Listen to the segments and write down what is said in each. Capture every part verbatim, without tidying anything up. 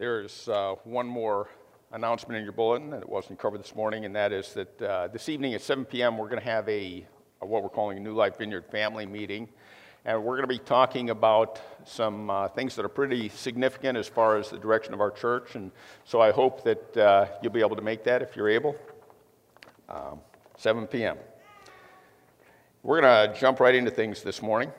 There's uh, one more announcement in your bulletin that wasn't covered this morning, and that is that uh, this evening at seven p m we're going to have a, a what we're calling a New Life Vineyard family meeting, and we're going to be talking about some uh, things that are pretty significant as far as the direction of our church, and so I hope that uh, you'll be able to make that if you're able. Um, seven p m We're going to jump right into things this morning.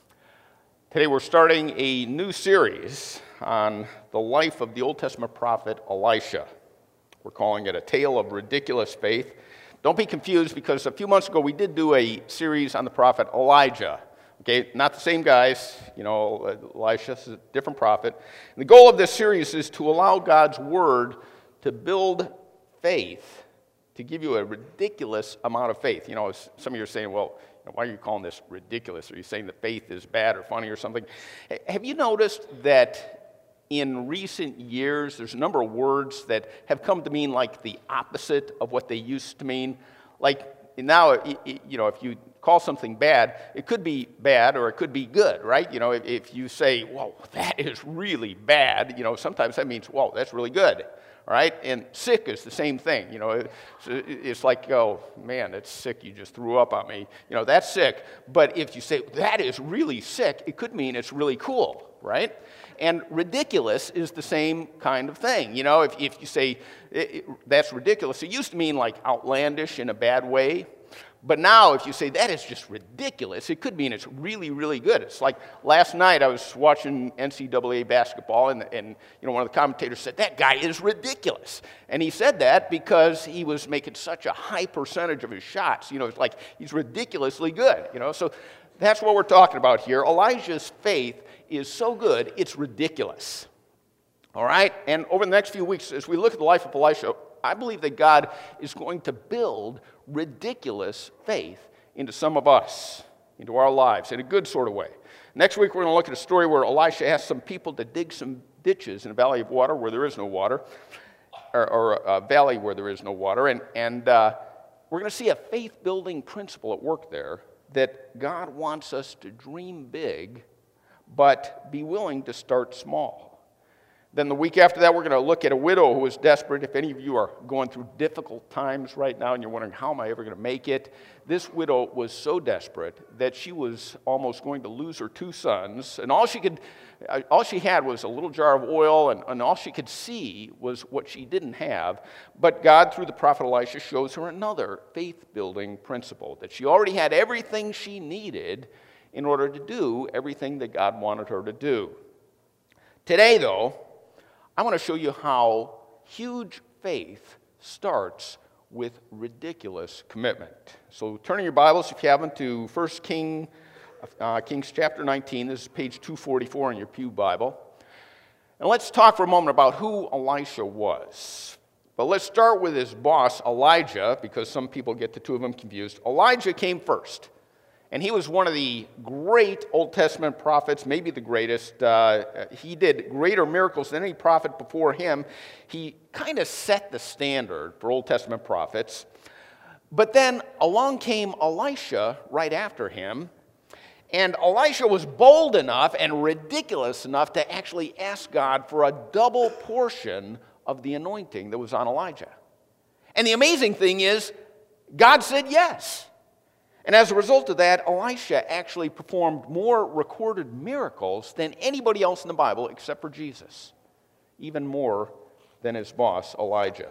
Today we're starting a new series on the life of the Old Testament prophet Elisha. We're calling it A Tale of Ridiculous Faith. Don't be confused, because a few months ago we did do a series on the prophet Elijah. Okay, not the same guys, you know, Elisha is a different prophet. And the goal of this series is to allow God's word to build faith, to give you a ridiculous amount of faith. You know, some of you are saying, well, why are you calling this ridiculous? Are you saying that faith is bad or funny or something? Have you noticed that in recent years there's a number of words that have come to mean like the opposite of what they used to mean? Like now, you know, if you call something bad, it could be bad or it could be good, right? You know, if, if you say, whoa, that is really bad, you know, sometimes that means, whoa, that's really good. All right, and sick is the same thing. You know, it's, it's like, oh man, that's sick. You just threw up on me. You know, that's sick. But if you say that is really sick, it could mean it's really cool, right? And ridiculous is the same kind of thing. You know, if if you say it, it, that's ridiculous, it used to mean like outlandish in a bad way. But now, if you say that is just ridiculous, it could mean it's really, really good. It's like last night I was watching N C double A basketball, and, and you know, one of the commentators said, that guy is ridiculous. And he said that because he was making such a high percentage of his shots. You know, it's like he's ridiculously good. You know, so that's what we're talking about here. Elijah's faith is so good, it's ridiculous. All right? And over the next few weeks, as we look at the life of Elisha, I believe that God is going to build ridiculous faith into some of us, into our lives, in a good sort of way. Next week, we're going to look at a story where Elisha asked some people to dig some ditches in a valley of water where there is no water, or, or a valley where there is no water, and, and uh, we're going to see a faith-building principle at work there, that God wants us to dream big, but be willing to start small. Then the week after that, we're going to look at a widow who is desperate. If any of you are going through difficult times right now and you're wondering, how am I ever going to make it? This widow was so desperate that she was almost going to lose her two sons. And all she could, all she had was a little jar of oil, and, and all she could see was what she didn't have. But God, through the prophet Elisha, shows her another faith-building principle, that she already had everything she needed in order to do everything that God wanted her to do. Today, though, I want to show you how huge faith starts with ridiculous commitment. So turn in your Bibles, if you haven't, to First King, uh, Kings chapter nineteen. This is page two forty-four in your pew Bible. And let's talk for a moment about who Elisha was. But let's start with his boss, Elijah, because some people get the two of them confused. Elijah came first. And he was one of the great Old Testament prophets, maybe the greatest. Uh, he did greater miracles than any prophet before him. He kind of set the standard for Old Testament prophets. But then along came Elisha right after him. And Elisha was bold enough and ridiculous enough to actually ask God for a double portion of the anointing that was on Elijah. And the amazing thing is, God said yes. And as a result of that, Elisha actually performed more recorded miracles than anybody else in the Bible except for Jesus, even more than his boss, Elijah.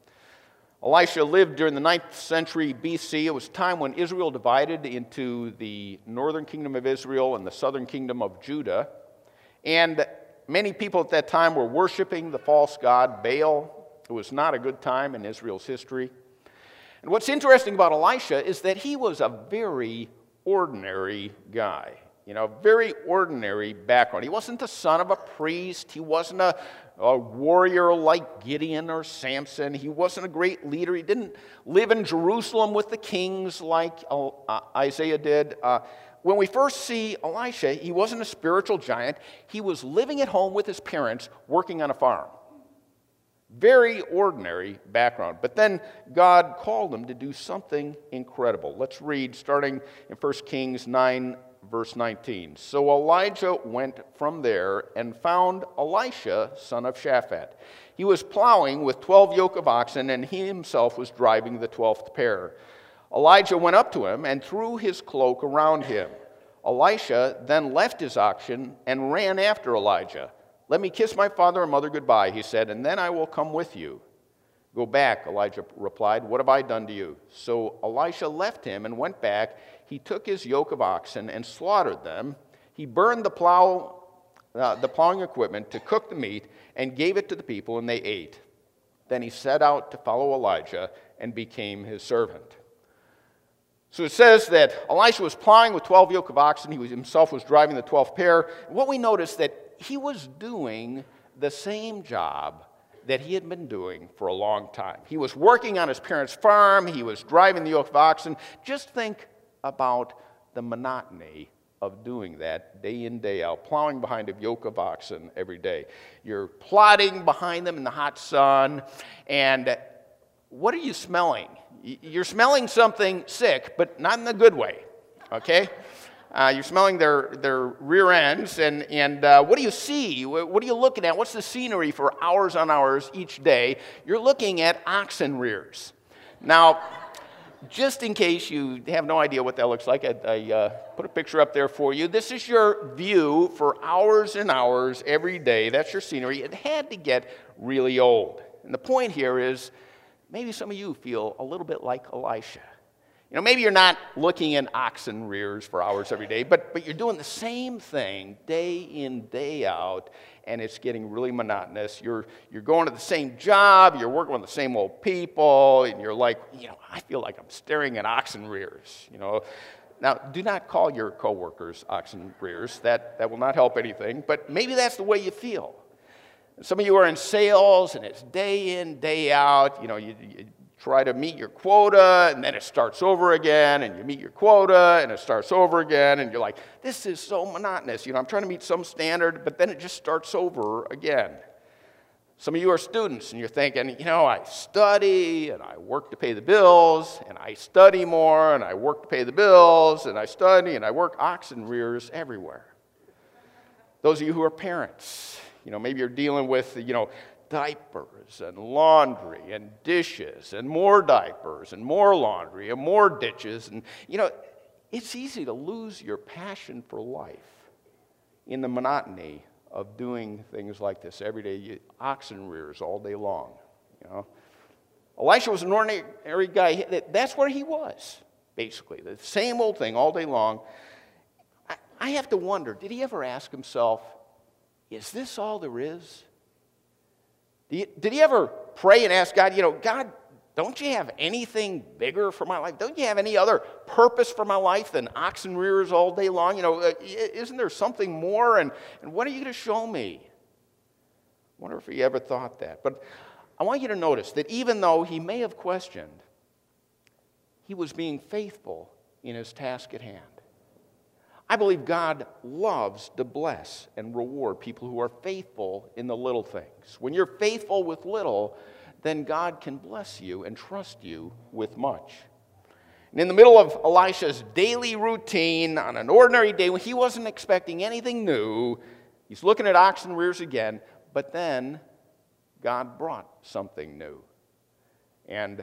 Elisha lived during the ninth century B C. It was a time when Israel divided into the northern kingdom of Israel and the southern kingdom of Judah. And many people at that time were worshiping the false god Baal. It was not a good time in Israel's history. And what's interesting about Elisha is that he was a very ordinary guy. You know, very ordinary background. He wasn't the son of a priest. He wasn't a, a warrior like Gideon or Samson. He wasn't a great leader. He didn't live in Jerusalem with the kings like uh, Isaiah did. Uh, when we first see Elisha, he wasn't a spiritual giant. He was living at home with his parents, working on a farm. Very ordinary background. But then God called him to do something incredible. Let's read starting in First Kings nine, verse nineteen. So Elijah went from there and found Elisha, son of Shaphat. He was plowing with twelve yoke of oxen, and he himself was driving the twelfth pair. Elijah went up to him and threw his cloak around him. Elisha then left his oxen and ran after Elijah. Let me kiss my father and mother goodbye, he said, and then I will come with you. Go back, Elijah replied. What have I done to you? So Elisha left him and went back. He took his yoke of oxen and slaughtered them. He burned the plow, uh, the plowing equipment to cook the meat and gave it to the people, and they ate. Then he set out to follow Elijah and became his servant. So it says that Elisha was plowing with twelve yoke of oxen. He was, himself was driving the twelfth pair. What we notice that he was doing the same job that he had been doing for a long time. He was working on his parents' farm. He was driving the yoke of oxen. Just think about the monotony of doing that day in, day out, plowing behind a yoke of oxen every day. You're plodding behind them in the hot sun, and what are you smelling? You're smelling something sick, but not in the good way, okay? Uh, you're smelling their, their rear ends, and, and uh, what do you see? What are you looking at? What's the scenery for hours on hours each day? You're looking at oxen rears. Now, just in case you have no idea what that looks like, I, I uh, put a picture up there for you. This is your view for hours and hours every day. That's your scenery. It had to get really old. And the point here is, maybe some of you feel a little bit like Elisha. You know, maybe you're not looking at oxen rears for hours every day, but, but you're doing the same thing day in, day out, and it's getting really monotonous. You're, you're going to the same job, you're working with the same old people, and you're like, you know, I feel like I'm staring at oxen rears, you know. Now, do not call your coworkers oxen rears. That, that will not help anything, but maybe that's the way you feel. Some of you are in sales, and it's day in, day out. You know, you, you try to meet your quota, and then it starts over again, and you meet your quota, and it starts over again, and you're like, this is so monotonous. You know, I'm trying to meet some standard, but then it just starts over again. Some of you are students, and you're thinking, you know, I study, and I work to pay the bills, and I study more, and I work to pay the bills, and I study, and I work oxen rears everywhere. Those of you who are parents, you know, maybe you're dealing with, you know, diapers and laundry and dishes and more diapers and more laundry and more dishes. And, you know, it's easy to lose your passion for life in the monotony of doing things like this every day. You, oxen rears all day long, you know. Elisha was an ordinary guy. That's where he was, basically. The same old thing all day long. I, I have to wonder, did he ever ask himself, is this all there is? Did he ever pray and ask God, you know, God, don't you have anything bigger for my life? Don't you have any other purpose for my life than oxen rears all day long? You know, isn't there something more? And, and what are you going to show me? I wonder if he ever thought that. But I want you to notice that even though he may have questioned, he was being faithful in his task at hand. I believe God loves to bless and reward people who are faithful in the little things. When you're faithful with little, then God can bless you and trust you with much. And in the middle of Elisha's daily routine, on an ordinary day when he wasn't expecting anything new, he's looking at oxen rears again, but then God brought something new. And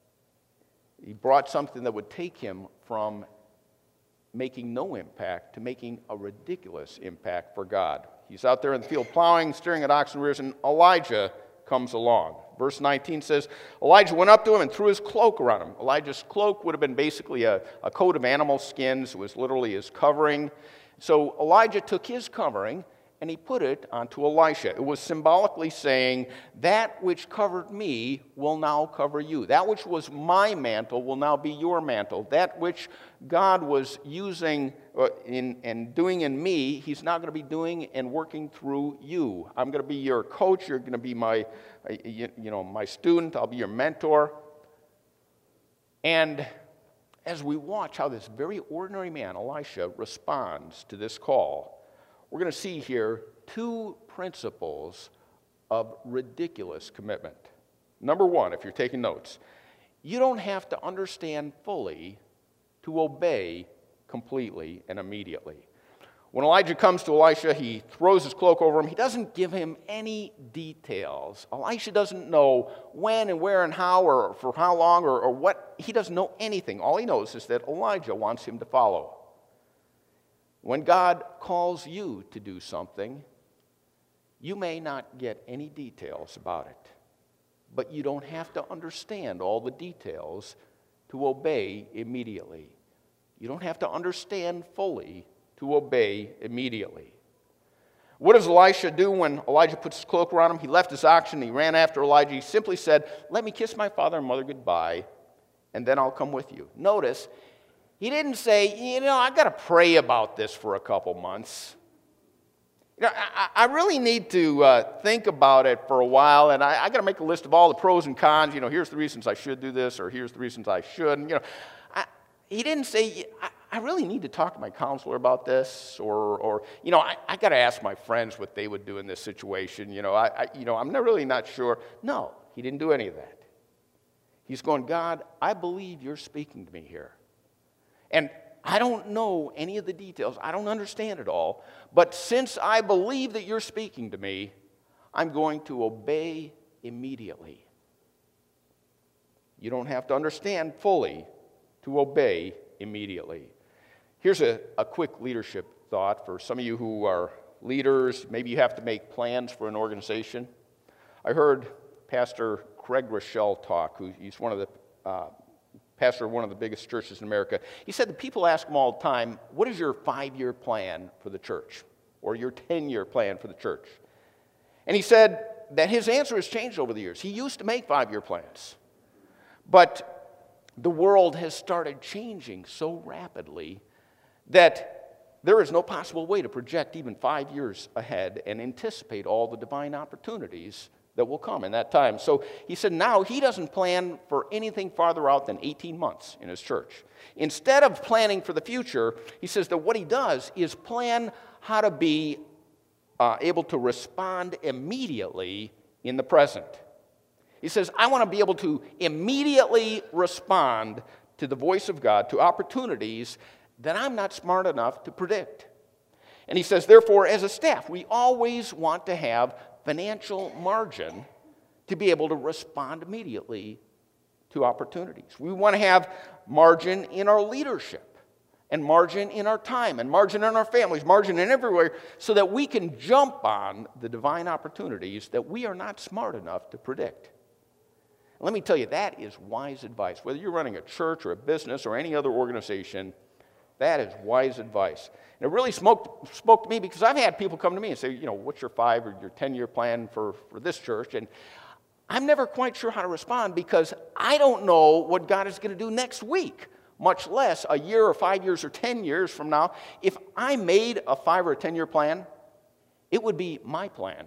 he brought something that would take him from making no impact to making a ridiculous impact for God. He's out there in the field plowing, staring at oxen rears, and Elijah comes along. Verse nineteen says, Elijah went up to him and threw his cloak around him. Elijah's cloak would have been basically a, a coat of animal skins. It was literally his covering. So Elijah took his covering and he put it onto Elisha. It was symbolically saying, that which covered me will now cover you. That which was my mantle will now be your mantle. That which God was using in and doing in me, he's now going to be doing and working through you. I'm going to be your coach. You're going to be my, you know, my student. I'll be your mentor. And as we watch how this very ordinary man, Elisha, responds to this call, we're going to see here two principles of ridiculous commitment. Number one, if you're taking notes, you don't have to understand fully to obey completely and immediately. When Elijah comes to Elisha, he throws his cloak over him. He doesn't give him any details. Elisha doesn't know when and where and how or for how long or, or what. He doesn't know anything. All he knows is that Elijah wants him to follow. When God calls you to do something, you may not get any details about it, but you don't have to understand all the details to obey immediately. You don't have to understand fully to obey immediately. What does Elisha do when Elijah puts his cloak around him? He left his oxen, he ran after Elijah. He simply said, "Let me kiss my father and mother goodbye, and then I'll come with you." Notice, he didn't say, you know, I've got to pray about this for a couple months. You know, I, I really need to uh, think about it for a while, and I, I got to make a list of all the pros and cons. You know, here's the reasons I should do this, or here's the reasons I shouldn't. You know, I, he didn't say, I, I really need to talk to my counselor about this, or, or you know, I, I got to ask my friends what they would do in this situation. You know, I, I, you know, I'm not really not sure. No, he didn't do any of that. He's going, God, I believe you're speaking to me here, and I don't know any of the details. I don't understand it all, but since I believe that you're speaking to me, I'm going to obey immediately. You don't have to understand fully to obey immediately. Here's a, a quick leadership thought for some of you who are leaders. Maybe you have to make plans for an organization. I heard Pastor Craig Rochelle talk, who he's one of the uh, pastor of one of the biggest churches in America. He said that people ask him all the time, what is your five-year plan for the church? Or your ten-year plan for the church? And he said that his answer has changed over the years. He used to make five-year plans. But the world has started changing so rapidly that there is no possible way to project even five years ahead and anticipate all the divine opportunities that will come in that time. So he said now he doesn't plan for anything farther out than eighteen months in his church. Instead of planning for the future, he says that what he does is plan how to be uh, able to respond immediately in the present. He says, I want to be able to immediately respond to the voice of God, to opportunities that I'm not smart enough to predict. And he says, therefore, as a staff, we always want to have financial margin to be able to respond immediately to opportunities. We want to have margin in our leadership, and margin in our time, and margin in our families, margin in everywhere, so that we can jump on the divine opportunities that we are not smart enough to predict. Let me tell you, that is wise advice. Whether you're running a church or a business or any other organization, that is wise advice. And it really spoke, spoke to me because I've had people come to me and say, you know, what's your five or your ten-year plan for, for this church? And I'm never quite sure how to respond because I don't know what God is going to do next week, much less a year or five years or ten years from now. If I made a five or a ten-year plan, it would be my plan,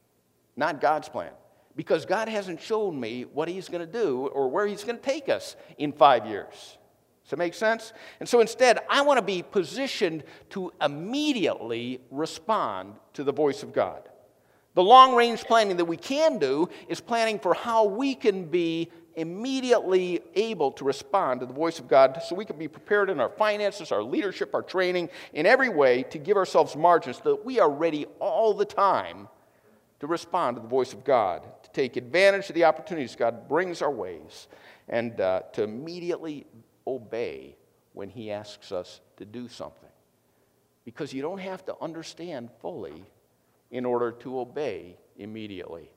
not God's plan. Because God hasn't shown me what he's going to do or where he's going to take us in five years. Does that make sense? And so instead, I want to be positioned to immediately respond to the voice of God. The long-range planning that we can do is planning for how we can be immediately able to respond to the voice of God so we can be prepared in our finances, our leadership, our training, in every way to give ourselves margins so that we are ready all the time to respond to the voice of God, to take advantage of the opportunities God brings our ways, and uh, to immediately obey when he asks us to do something. Because you don't have to understand fully in order to obey immediately.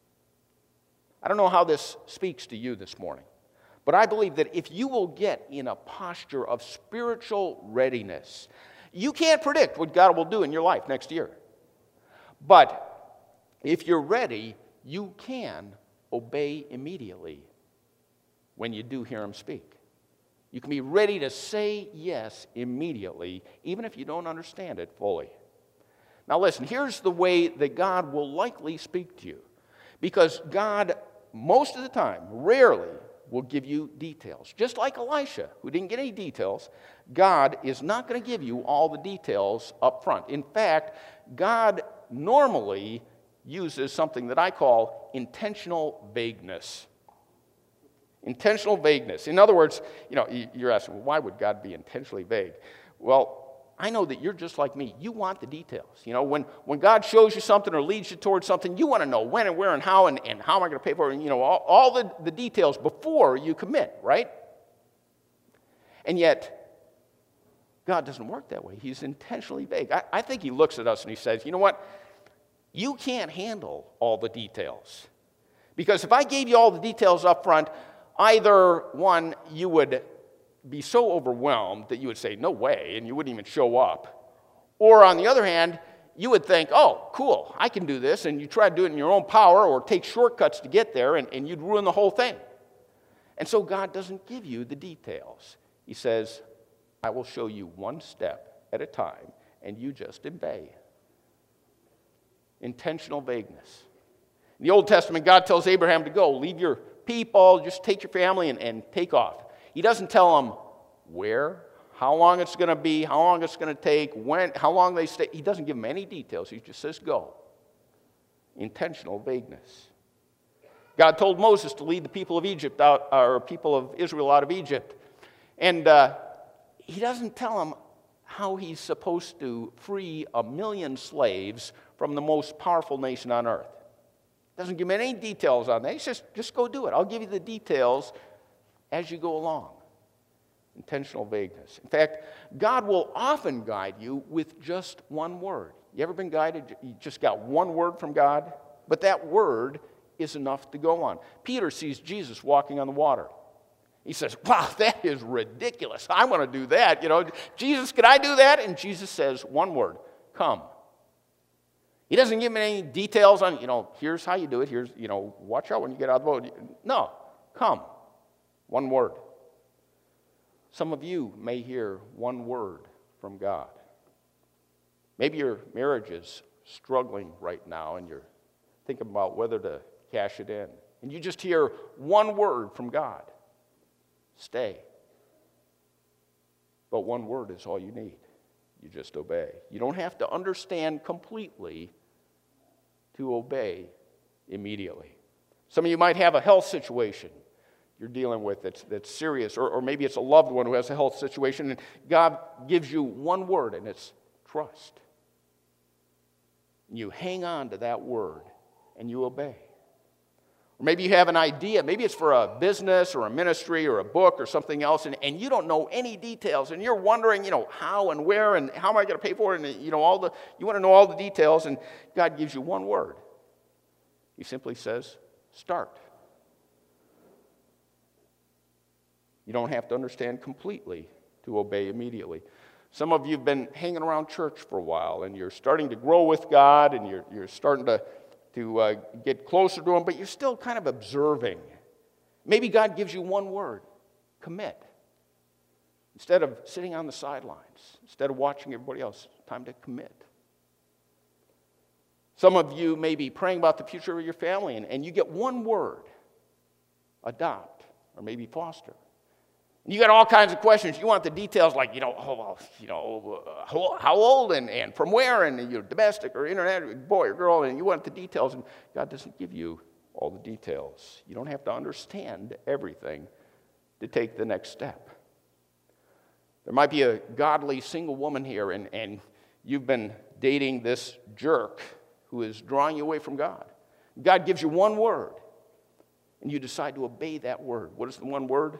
I don't know how this speaks to you this morning, but I believe that if you will get in a posture of spiritual readiness, you can't predict what God will do in your life next year. But if you're ready, you can obey immediately when you do hear him speak. You can be ready to say yes immediately, even if you don't understand it fully. Now listen, here's the way that God will likely speak to you. Because God, most of the time, rarely will give you details. Just like Elisha, who didn't get any details, God is not going to give you all the details up front. In fact, God normally uses something that I call intentional vagueness. Intentional vagueness. In other words, you know, you're asking, well, why would God be intentionally vague? Well, I know that you're just like me. You want the details. You know, when, when God shows you something or leads you towards something, you want to know when and where and how and, and how am I going to pay for it, and, you know, all, all the, the details before you commit, right? And yet, God doesn't work that way. He's intentionally vague. I, I think he looks at us and he says, you know what? You can't handle all the details. Because if I gave you all the details up front, either, one, you would be so overwhelmed that you would say, no way, and you wouldn't even show up. Or on the other hand, you would think, oh, cool, I can do this, and you try to do it in your own power or take shortcuts to get there, and, and you'd ruin the whole thing. And so God doesn't give you the details. He says, I will show you one step at a time, and you just obey. Intentional vagueness. In the Old Testament, God tells Abraham to go, leave your people, just take your family and, and take off. He doesn't tell them where, how long it's going to be, how long it's going to take, when, how long they stay. He doesn't give them any details. He just says go. Intentional vagueness. God told Moses to lead the people of Egypt out, or people of Israel out of Egypt. And uh, he doesn't tell them how he's supposed to free a million slaves from the most powerful nation on earth. Doesn't give them any details on that. He says, just go do it. I'll give you the details as you go along. Intentional vagueness. In fact, God will often guide you with just one word. You ever been guided? You just got one word from God, but that word is enough to go on. Peter sees Jesus walking on the water. He says, wow, that is ridiculous. I want to do that. You know, Jesus, can I do that? And Jesus says one word, come. He doesn't give me any details on, you know, here's how you do it. Here's, you know, watch out when you get out of the boat. No, come. One word. Some of you may hear one word from God. Maybe your marriage is struggling right now and you're thinking about whether to cash it in. And you just hear one word from God. Stay. But one word is all you need. You just obey. You don't have to understand completely to obey immediately. Some of you might have a health situation you're dealing with that's, that's serious, or, or maybe it's a loved one who has a health situation, and God gives you one word, and it's trust. You hang on to that word, and you obey. Or maybe you have an idea. Maybe it's for a business or a ministry or a book or something else, and, and you don't know any details, and you're wondering, you know, how and where and how am I going to pay for it, and, you know, all the, you want to know all the details, and God gives you one word. He simply says, start. You don't have to understand completely to obey immediately. Some of you have been hanging around church for a while, and you're starting to grow with God, and you're, you're starting to, to uh, get closer to Him, but you're still kind of observing. Maybe God gives you one word, commit. Instead of sitting on the sidelines, instead of watching everybody else, time to commit. Some of you may be praying about the future of your family, and, and you get one word, adopt, or maybe foster. You got all kinds of questions. You want the details, like, you know, oh, well, you know, uh, how, how old and, and from where, and you know, domestic or internet, boy or girl, and you want the details, and God doesn't give you all the details. You don't have to understand everything to take the next step. There might be a godly single woman here, and, and you've been dating this jerk who is drawing you away from God. God gives you one word, and you decide to obey that word. What is the one word?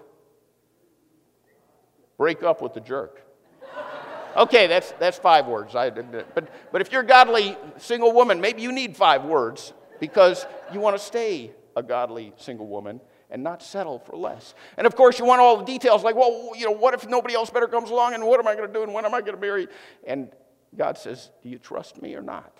Break up with the jerk. Okay, that's that's five words. I, but, but if you're a godly single woman, maybe you need five words because you want to stay a godly single woman and not settle for less. And of course, you want all the details, like, well, you know, what if nobody else better comes along, and what am I going to do, and when am I going to marry? And God says, do you trust me or not?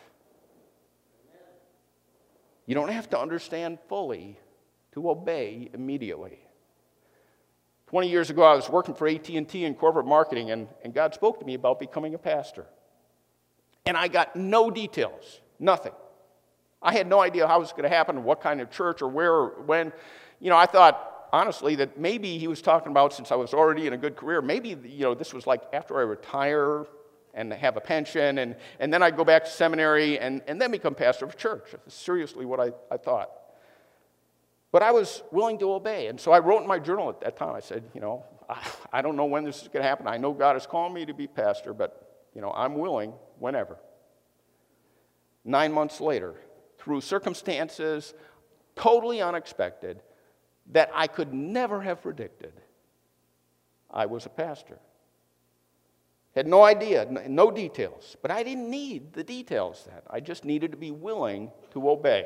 You don't have to understand fully to obey immediately. twenty years ago, I was working for A T and T in corporate marketing, and, and God spoke to me about becoming a pastor. And I got no details, nothing. I had no idea how it was going to happen, what kind of church or where or when. You know, I thought, honestly, that maybe he was talking about, since I was already in a good career, maybe, you know, this was like after I retire and have a pension, and, and then I'd go back to seminary and, and then become pastor of a church. That's seriously what I, I thought. But I was willing to obey, and so I wrote in my journal at that time, I said, you know, I, I don't know when this is going to happen. I know God is calling me to be pastor, but, you know, I'm willing whenever. Nine months later, through circumstances totally unexpected that I could never have predicted, I was a pastor. Had no idea, no details, but I didn't need the details then. I just needed to be willing to obey.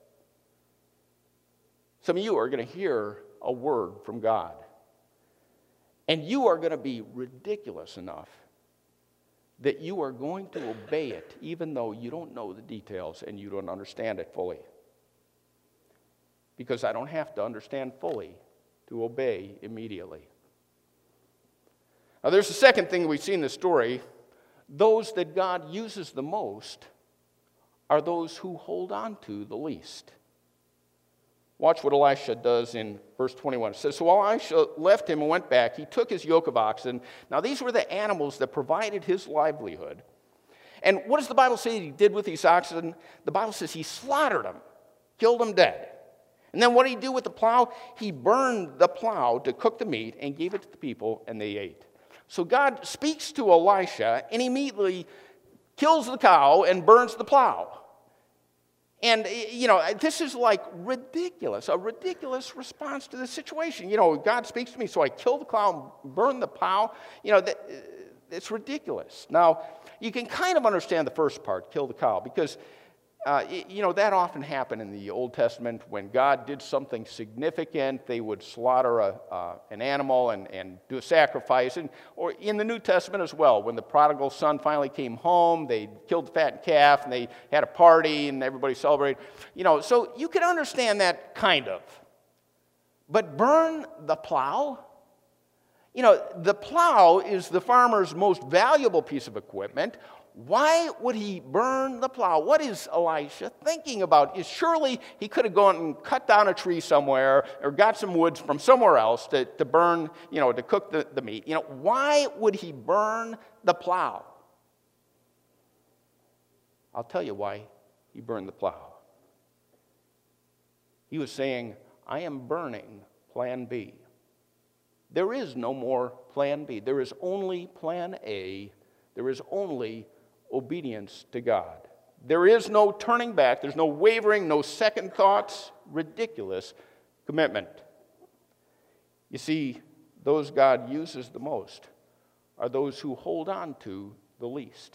Some of you are going to hear a word from God, and you are going to be ridiculous enough that you are going to obey it even though you don't know the details and you don't understand it fully. Because I don't have to understand fully to obey immediately. Now, there's a second thing we see in this story. Those that God uses the most are those who hold on to the least. Watch what Elisha does in verse twenty-one. It says, so Elisha left him and went back. He took his yoke of oxen. Now, these were the animals that provided his livelihood. And what does the Bible say he did with these oxen? The Bible says he slaughtered them, killed them dead. And then what did he do with the plow? He burned the plow to cook the meat and gave it to the people, and they ate. So God speaks to Elisha and immediately kills the cow and burns the plow. And, you know, this is like ridiculous, a ridiculous response to the situation. You know, God speaks to me, so I kill the cow and burn the plow. You know, that, it's ridiculous. Now, you can kind of understand the first part, kill the cow, because, uh, you know, that often happened in the Old Testament. When God did something significant, they would slaughter a, uh, an animal and, and do a sacrifice. And, or in the New Testament as well, when the prodigal son finally came home, they killed the fattened calf, and they had a party, and everybody celebrated. You know, so you can understand that kind of. But burn the plow? You know, the plow is the farmer's most valuable piece of equipment. Why would he burn the plow? What is Elisha thinking about? Is surely he could have gone and cut down a tree somewhere or got some wood from somewhere else to, to burn, you know, to cook the, the meat. You know, why would he burn the plow? I'll tell you why he burned the plow. He was saying, I am burning plan B. There is no more plan B. There is only plan A. There is only obedience to God. There is no turning back. There's no wavering, no second thoughts. Ridiculous commitment. You see, those God uses the most are those who hold on to the least.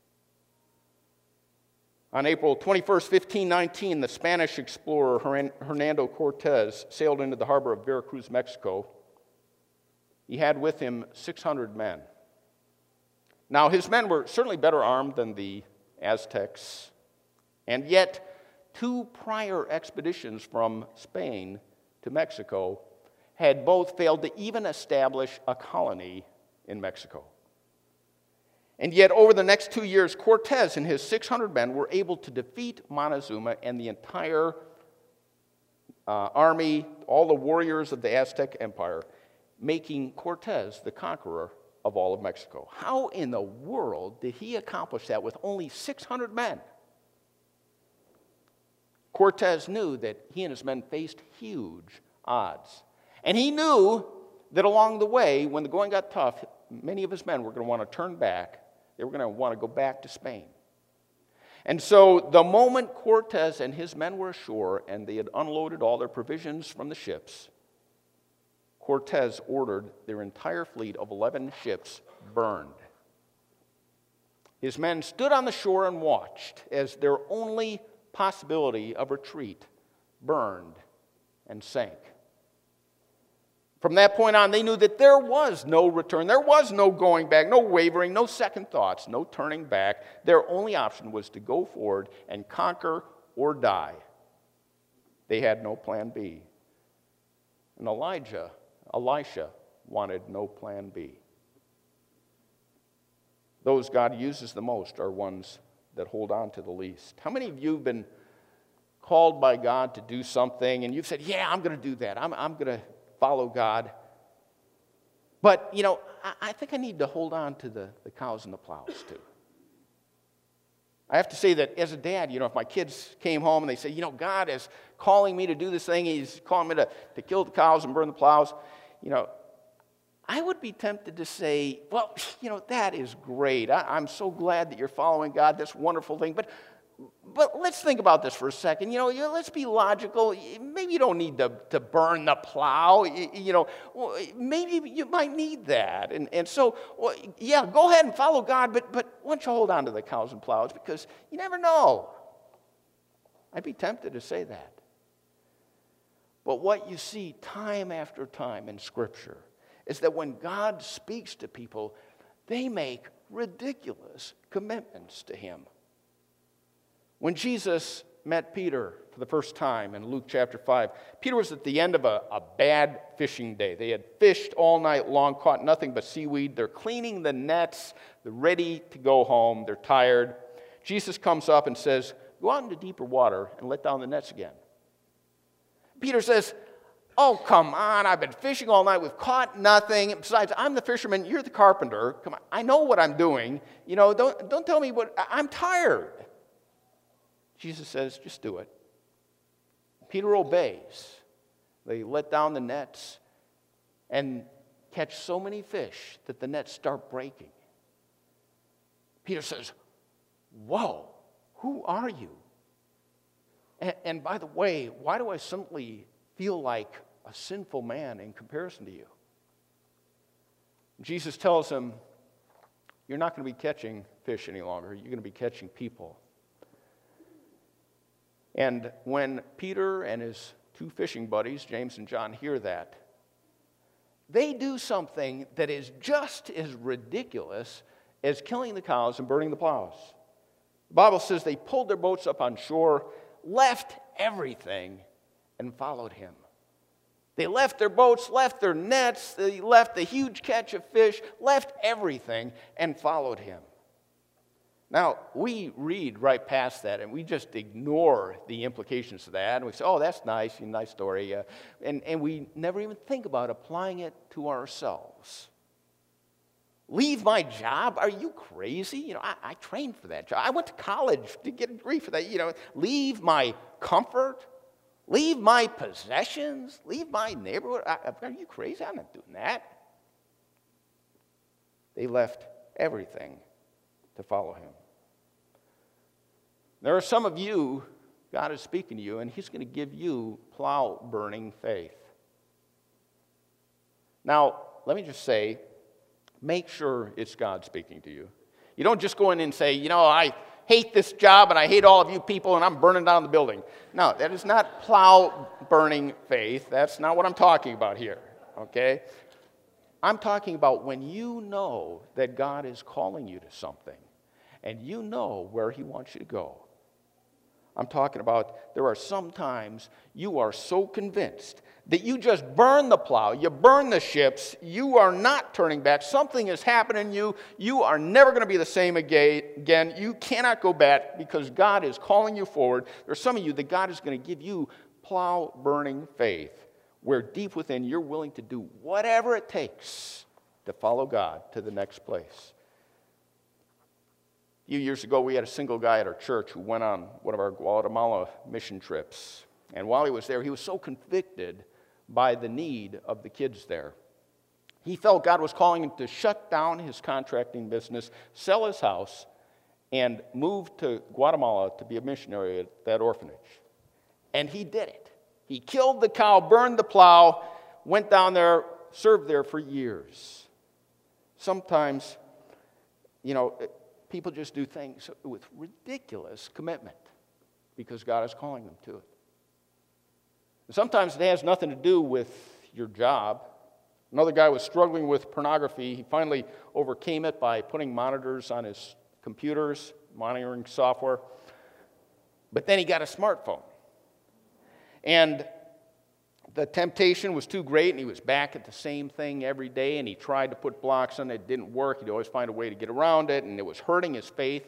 On April twenty-first, fifteen nineteen, the Spanish explorer Hernando Cortez sailed into the harbor of Veracruz, Mexico. He had with him six hundred men. Now, his men were certainly better armed than the Aztecs, and yet two prior expeditions from Spain to Mexico had both failed to even establish a colony in Mexico. And yet, over the next two years, Cortez and his six hundred men were able to defeat Montezuma and the entire uh, army, all the warriors of the Aztec Empire, making Cortez the conqueror of all of Mexico. How in the world did he accomplish that with only six hundred men? Cortez knew that he and his men faced huge odds. And he knew that along the way, when the going got tough, many of his men were going to want to turn back. They were going to want to go back to Spain. And so the moment Cortez and his men were ashore and they had unloaded all their provisions from the ships, Cortez ordered their entire fleet of eleven ships burned. His men stood on the shore and watched as their only possibility of retreat burned and sank. From that point on, they knew that there was no return. There was no going back, no wavering, no second thoughts, no turning back. Their only option was to go forward and conquer or die. They had no plan B. And Elijah Elisha wanted no plan B. Those God uses the most are ones that hold on to the least. How many of you have been called by God to do something and you've said, yeah, I'm going to do that. I'm, I'm going to follow God. But, you know, I, I think I need to hold on to the, the cows and the plows, too. I have to say that as a dad, you know, if my kids came home and they say, you know, God is calling me to do this thing, he's calling me to, to kill the cows and burn the plows, you know, I would be tempted to say, well, you know, that is great. I, I'm so glad that you're following God, this wonderful thing. But but let's think about this for a second. You know, you know let's be logical. Maybe you don't need to, to burn the plow. You, you know, maybe you might need that. And, and so, well, yeah, go ahead and follow God, but, but why don't you hold on to the cows and plows? Because you never know. I'd be tempted to say that. But what you see time after time in Scripture is that when God speaks to people, they make ridiculous commitments to him. When Jesus met Peter for the first time in Luke chapter five, Peter was at the end of a, a bad fishing day. They had fished all night long, caught nothing but seaweed. They're cleaning the nets. They're ready to go home. They're tired. Jesus comes up and says, go out into deeper water and let down the nets again. Peter says, oh, come on, I've been fishing all night. We've caught nothing. Besides, I'm the fisherman. You're the carpenter. Come on, I know what I'm doing. You know, don't, don't tell me what, I'm tired. Jesus says, just do it. Peter obeys. They let down the nets and catch so many fish that the nets start breaking. Peter says, whoa, who are you? And, and by the way, why do I simply feel like a sinful man in comparison to you? Jesus tells him, you're not going to be catching fish any longer. You're going to be catching people. And when Peter and his two fishing buddies, James and John, hear that, they do something that is just as ridiculous as killing the cows and burning the plows. The Bible says they pulled their boats up on shore, left everything, and followed him. They left their boats, left their nets, they left the huge catch of fish, left everything, and followed him. Now, we read right past that, and we just ignore the implications of that, and we say, oh, that's nice, a nice story, uh, and, and we never even think about applying it to ourselves. Leave my job? Are you crazy? You know, I, I trained for that job. I went to college to get a degree for that. You know, leave my comfort? Leave my possessions? Leave my neighborhood? I, are you crazy? I'm not doing that. They left everything to follow him. There are some of you, God is speaking to you, and he's going to give you plow-burning faith. Now, let me just say, make sure it's God speaking to you. You don't just go in and say, you know, I hate this job and I hate all of you people and I'm burning down the building. No, that is not plow-burning faith. That's not what I'm talking about here, okay? I'm talking about when you know that God is calling you to something and you know where he wants you to go. I'm talking about there are some times you are so convinced that you just burn the plow, you burn the ships, you are not turning back. Something has happened in you. You are never going to be the same again. You cannot go back because God is calling you forward. There's some of you that God is going to give you plow-burning faith where deep within you're willing to do whatever it takes to follow God to the next place. A few years ago, we had a single guy at our church who went on one of our Guatemala mission trips. And while he was there, he was so convicted by the need of the kids there. He felt God was calling him to shut down his contracting business, sell his house, and move to Guatemala to be a missionary at that orphanage. And he did it. He killed the cow, burned the plow, went down there, served there for years. Sometimes, you know, people just do things with ridiculous commitment because God is calling them to it. Sometimes it has nothing to do with your job. Another guy was struggling with pornography. He finally overcame it by putting monitors on his computers, monitoring software. But then he got a smartphone. And the temptation was too great, and he was back at the same thing every day, and he tried to put blocks on it. It didn't work. He'd always find a way to get around it, and it was hurting his faith.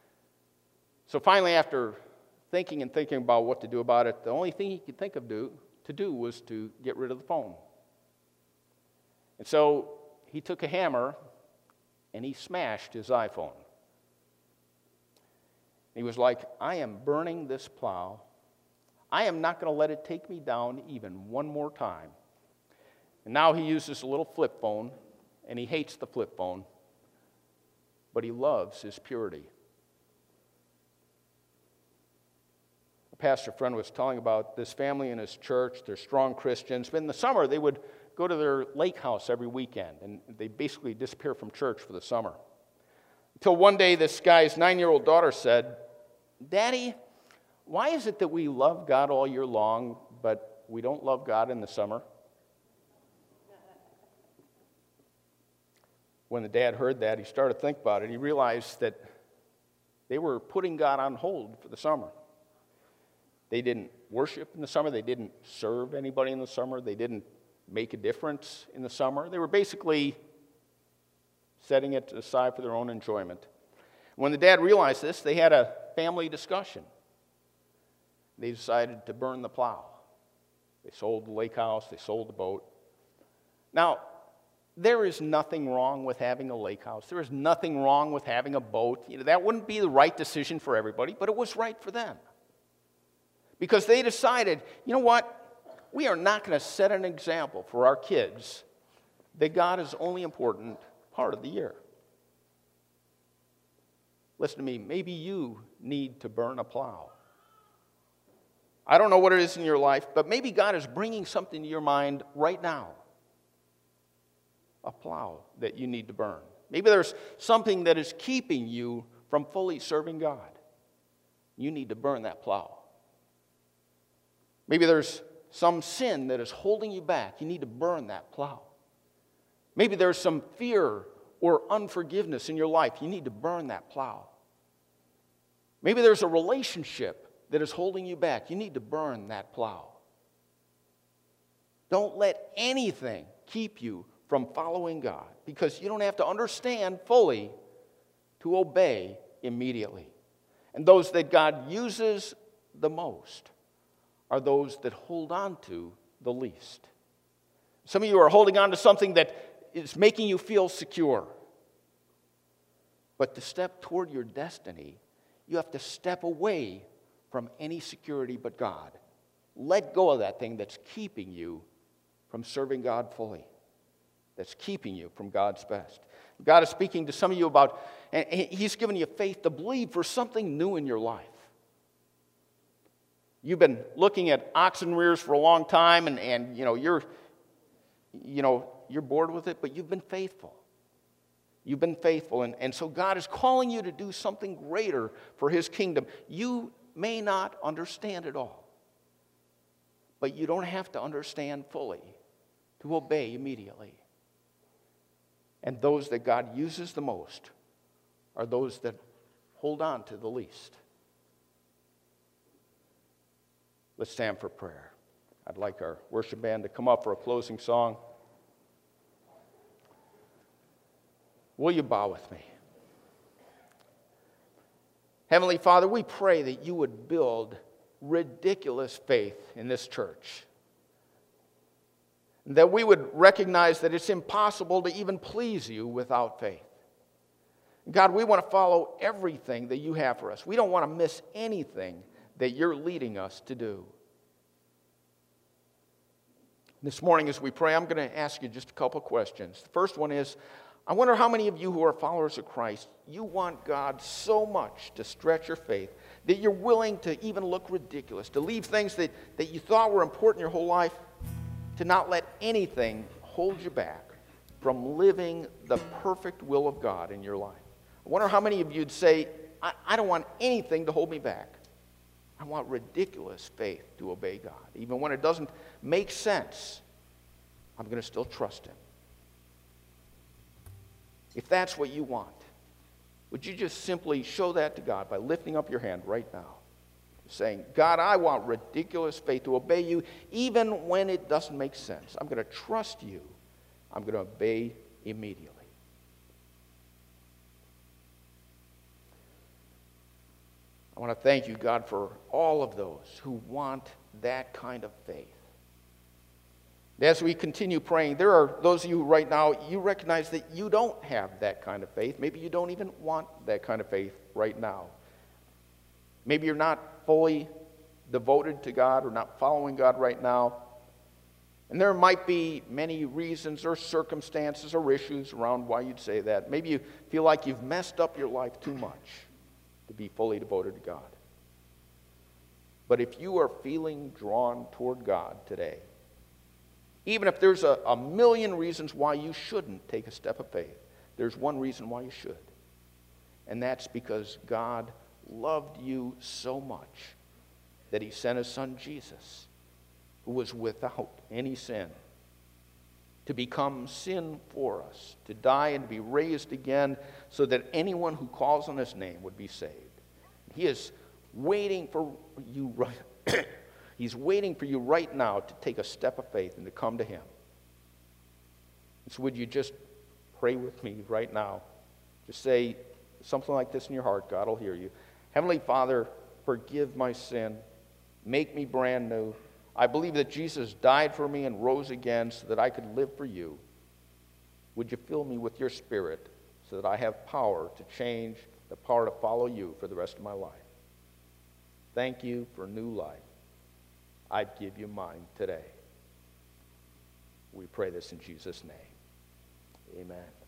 So finally, after thinking and thinking about what to do about it, the only thing he could think of do, to do was to get rid of the phone. And so he took a hammer and he smashed his iPhone. He was like, I am burning this plow. I am not going to let it take me down even one more time. And now he uses a little flip phone, and he hates the flip phone, but he loves his purity. A pastor friend was telling about this family in his church. They're strong Christians. But in the summer, they would go to their lake house every weekend, and they basically disappear from church for the summer. Until one day, this guy's nine-year-old daughter said, Daddy, why is it that we love God all year long, but we don't love God in the summer? When the dad heard that, he started to think about it. He realized that they were putting God on hold for the summer. They didn't worship in the summer. They didn't serve anybody in the summer. They didn't make a difference in the summer. They were basically setting it aside for their own enjoyment. When the dad realized this, they had a family discussion. They decided to burn the plow. They sold the lake house. They sold the boat. Now, there is nothing wrong with having a lake house. There is nothing wrong with having a boat. You know, that wouldn't be the right decision for everybody, but it was right for them. Because they decided, you know what? We are not going to set an example for our kids that God is only important part of the year. Listen to me, maybe you need to burn a plow. I don't know what it is in your life, but maybe God is bringing something to your mind right now. A plow that you need to burn. Maybe there's something that is keeping you from fully serving God. You need to burn that plow. Maybe there's some sin that is holding you back. You need to burn that plow. Maybe there's some fear or unforgiveness in your life. You need to burn that plow. Maybe there's a relationship that is holding you back. You need to burn that plow. Don't let anything keep you from following God, because you don't have to understand fully to obey immediately. And those that God uses the most are those that hold on to the least. Some of you are holding on to something that is making you feel secure. But to step toward your destiny, you have to step away from any security but God. Let go of that thing that's keeping you from serving God fully, that's keeping you from God's best. God is speaking to some of you about, and He's given you faith to believe for something new in your life. You've been looking at oxen rears for a long time, and, and you know, you're, you know, you're bored with it, but you've been faithful. You've been faithful, and, and so God is calling you to do something greater for His kingdom. You may not understand it all, but you don't have to understand fully to obey immediately. And those that God uses the most are those that hold on to the least. Let's stand for prayer. I'd like our worship band to come up for a closing song. Will you bow with me? Heavenly Father, we pray that you would build ridiculous faith in this church. That we would recognize that it's impossible to even please you without faith. God, we want to follow everything that you have for us. We don't want to miss anything that you're leading us to do. This morning as we pray, I'm going to ask you just a couple questions. The first one is, I wonder how many of you who are followers of Christ, you want God so much to stretch your faith that you're willing to even look ridiculous, to leave things that, that you thought were important your whole life, to not let anything hold you back from living the perfect will of God in your life. I wonder how many of you would say, I, I don't want anything to hold me back. I want ridiculous faith to obey God. Even when it doesn't make sense, I'm going to still trust Him. If that's what you want, would you just simply show that to God by lifting up your hand right now? Saying, God, I want ridiculous faith to obey you even when it doesn't make sense. I'm going to trust you. I'm going to obey immediately. I want to thank you, God, for all of those who want that kind of faith. As we continue praying, there are those of you who right now, you recognize that you don't have that kind of faith. Maybe you don't even want that kind of faith right now. Maybe you're not fully devoted to God or not following God right now. And there might be many reasons or circumstances or issues around why you'd say that. Maybe you feel like you've messed up your life too much to be fully devoted to God. But if you are feeling drawn toward God today, even if there's a, a million reasons why you shouldn't take a step of faith, there's one reason why you should. And that's because God loved you so much that he sent his son Jesus, who was without any sin, to become sin for us, to die and be raised again so that anyone who calls on his name would be saved. He is waiting for you right He's waiting for you right now to take a step of faith and to come to him. So would you just pray with me right now? Just say something like this in your heart. God will hear you. Heavenly Father, forgive my sin. Make me brand new. I believe that Jesus died for me and rose again so that I could live for you. Would you fill me with your Spirit so that I have power to change, the power to follow you for the rest of my life? Thank you for new life. I give you mine today. We pray this in Jesus' name. Amen.